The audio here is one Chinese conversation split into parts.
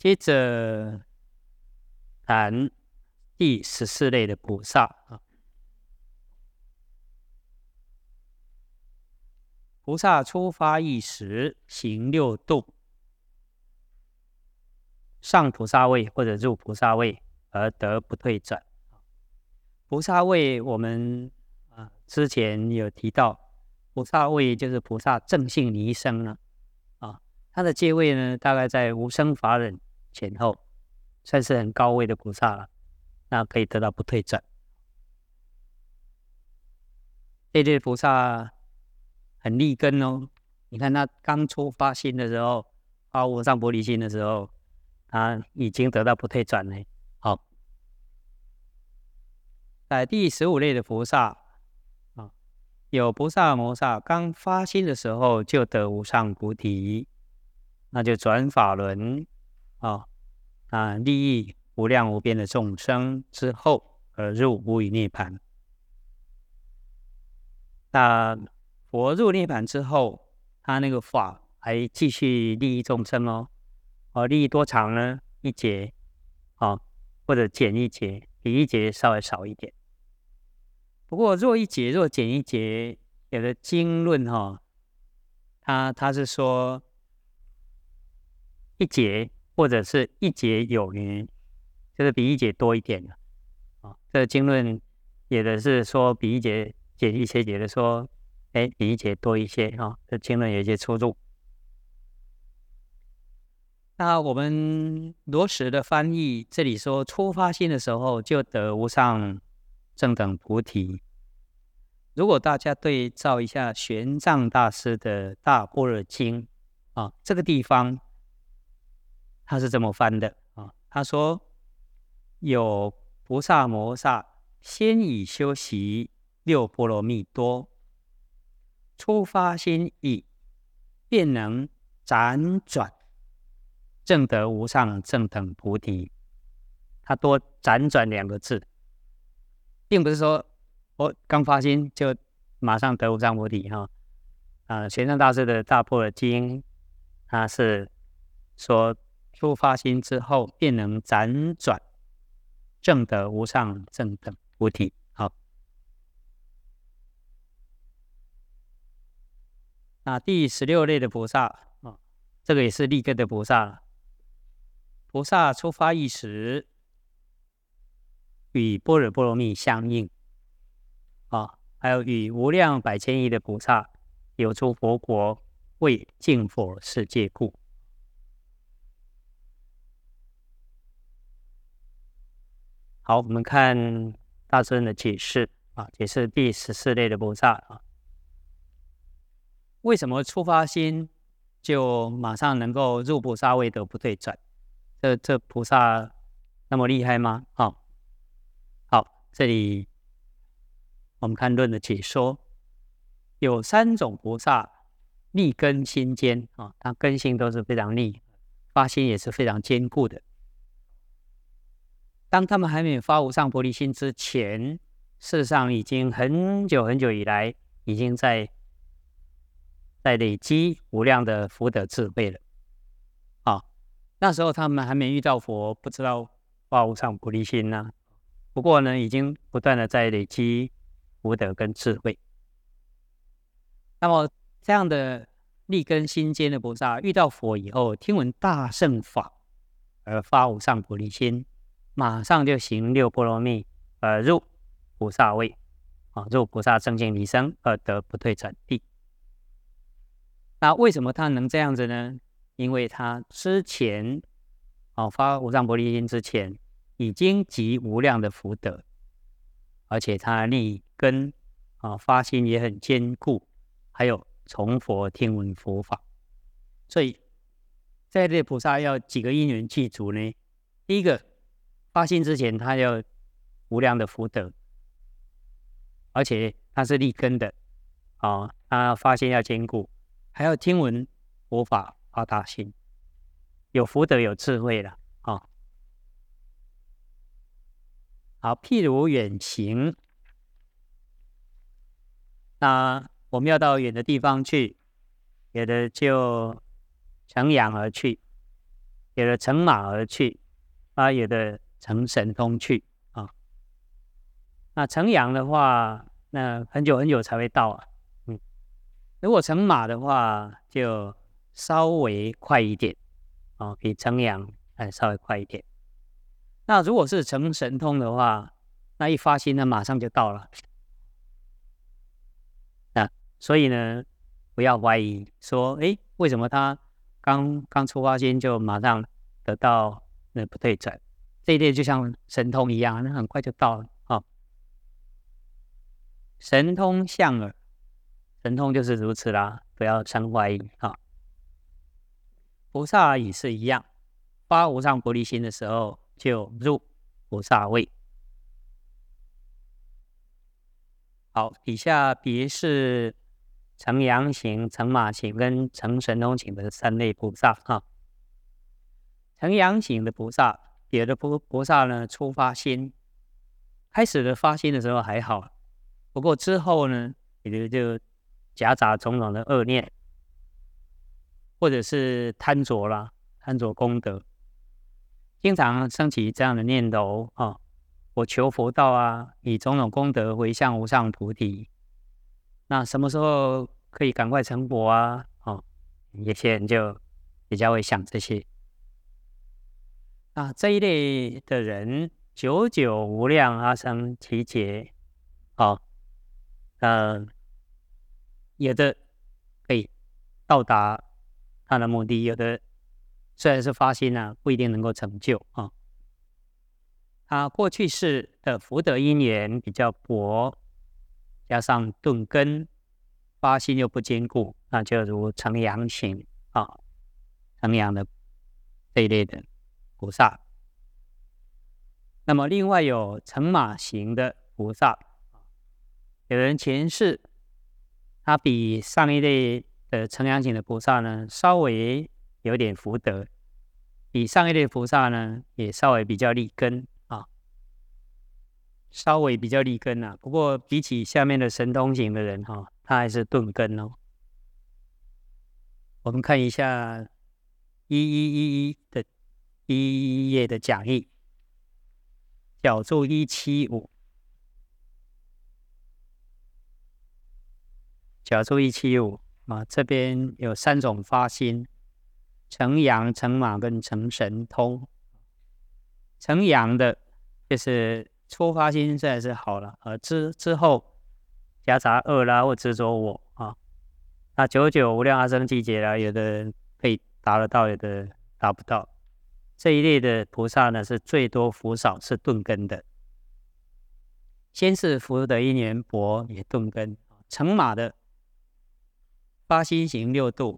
接着谈第14类的菩萨啊。菩萨初发意时，行六度，上菩萨位或者入菩萨位，而得不退转。菩萨位我们之前有提到，菩萨位就是菩萨正性离生了他的阶位呢，大概在无生法忍前后，算是很高位的菩萨了，那可以得到不退转。这类菩萨很立根哦，你看他刚出发心的时候，发无上菩提心的时候，他已经得到不退转了。好，在第15类的菩萨有菩萨摩萨刚发心的时候就得无上菩提，那就转法轮利益无量无边的众生之后而入无余涅盘。那佛入涅盘之后，他那个法还继续利益众生利益多长呢？一节或者减一节，比一节稍微少一点。不过若一节若减一节，有的经论他是说一节或者是一节有余，就是比一节多一点这个经论有的是说比一节减一些，有的说比一节多一些这经论有一些出入。那我们罗什的翻译这里说，初发心的时候就得无上正等菩提。如果大家对照一下玄奘大师的大般若经这个地方他是这么翻的他说有菩萨摩萨先以修习六波罗蜜多，初发心意，便能辗转证得无上正等菩提。他多辗转2个字，并不是说我刚发心就马上得无上菩提玄奘大师的大般若经他是说初发心之后便能辗转证得无上正等菩提。好，那第16类的菩萨这个也是立根的菩萨。菩萨初发意时，与般若波罗蜜相应还有与无量百千亿的菩萨有出佛国，为净佛世界故。好，我们看大师的解释解释第14类的菩萨为什么初发心就马上能够入菩萨位得不退转？这菩萨那么厉害吗？好，这里我们看论的解说，有3种菩萨立根心坚他根性都是非常立，发心也是非常坚固的。当他们还没有发无上菩提心之前，事实上已经很久很久以来，已经在累积无量的福德智慧了那时候他们还没遇到佛，不知道发无上菩提心不过呢，已经不断的在累积福德跟智慧。那么这样的立根心坚的菩萨，遇到佛以后，听闻大乘法而发无上菩提心，马上就行六波罗蜜入菩萨位入菩萨正境离生而得不退转地。那为什么他能这样子呢？因为他之前发无上菩提心之前已经集无量的福德，而且他立根发心也很坚固，还有从佛听闻佛法。所以在这菩萨要几个因缘具足呢？第一个，发心之前他要无量的福德，而且他是立根的他发心要坚固，还要听闻佛法发大心，有福德有智慧了好，譬如远行，那我们要到远的地方去，有的就乘羊而去有的乘马而去，有的乘神通去啊。那乘羊的话，那很久很久才会到啊。如果乘马的话，就稍微快一点啊，比乘羊稍微快一点。那如果是乘神通的话，那一发心呢，马上就到了。所以呢，不要怀疑说，为什么他刚出发心就马上得到那不对转？这一类就像神通一样，那很快就到了啊。神通相耳，神通就是如此啦，不要生怀疑啊。菩萨也是一样，发无上菩提心的时候就入菩萨位。好，底下别是乘羊行、乘马行跟乘神通行的三类菩萨啊。乘羊行的菩萨，有的菩萨呢，初发心，开始的发心的时候还好，不过之后呢，也就夹杂种种的恶念，或者是贪着啦，贪着功德，经常升起这样的念头啊。我求佛道啊，以种种功德回向无上菩提。那什么时候可以赶快成佛啊？有些人就比较会想这些。那这一类的人，久久无量阿僧祇劫，有的可以到达他的目的，有的虽然是发心不一定能够成就啊。他过去世的福德因缘比较薄，加上钝根，发心又不坚固，那就如乘羊行乘羊的这一类的菩萨。那么另外有乘马行的菩萨，有人前世他比上一类的乘羊行的菩萨呢，稍微有点福德，比上一类菩萨呢也稍微比较利根。稍微比较利根不过比起下面的神通行的人他还是钝根哦。我们看一下1111的第一页的讲义，角注175，角注175这边有3种发心：乘羊、乘马跟乘神通。乘羊的就是初发心虽然是好了，之后夹杂恶啦或执着我那久久无量阿僧祇劫啦，有的可以达得到，有的达不到。这一类的菩萨呢，是最多福少，是钝根的。先是福德因缘薄，也钝根。乘马的发心行6度，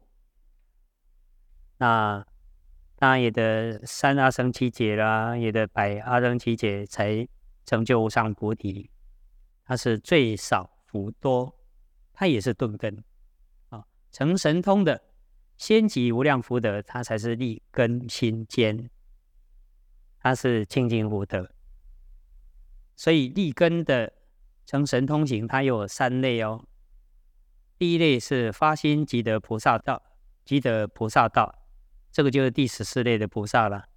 那当然有的3阿僧祇劫啦，有的100阿僧祇劫才成就无上菩提，它是最少福多，它也是钝根乘神通的先集无量福德，它才是利根心坚，它是清净福德。所以利根的乘神通行，它有3类哦。第一类是发心即得菩萨道，即得菩萨道，这个就是第14类的菩萨了。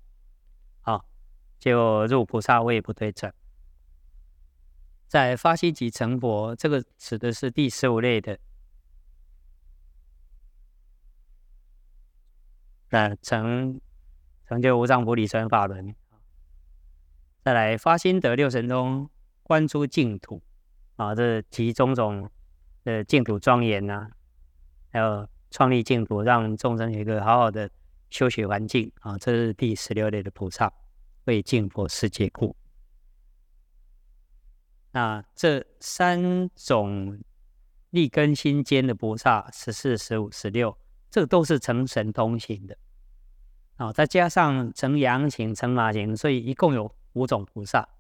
就入菩萨位不对转。在发心即成佛，这个指的是第15类的。成就无上菩提传法轮。再来发心得6神通，观诸净土这集种种的净土庄严还有创立净土，让众生有一个好好的修学环境这是第16类的菩萨，为净佛世界故。那这3种利根心坚的菩萨，14、15、16，这个都是乘神通行的再加上乘羊行、乘马行，所以一共有5种菩萨。